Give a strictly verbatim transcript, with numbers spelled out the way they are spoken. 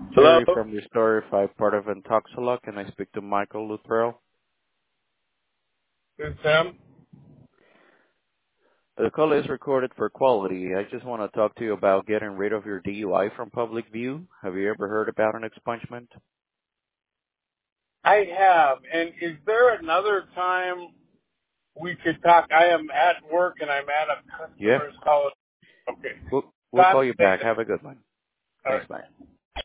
Hello, Jerry from Restore Five, part of Intoxalock. Can I speak to Michael Luttrell? this is Sam. The call is recorded for quality. I just want to talk to you about getting rid of your D U I from public view. Have you ever heard about an expungement? I have, and is there another time we could talk? I am at work and I'm at a Yeah. customer's call. Okay. We'll, we'll Time call you back. later. Have a good one. All Thanks, right. bye.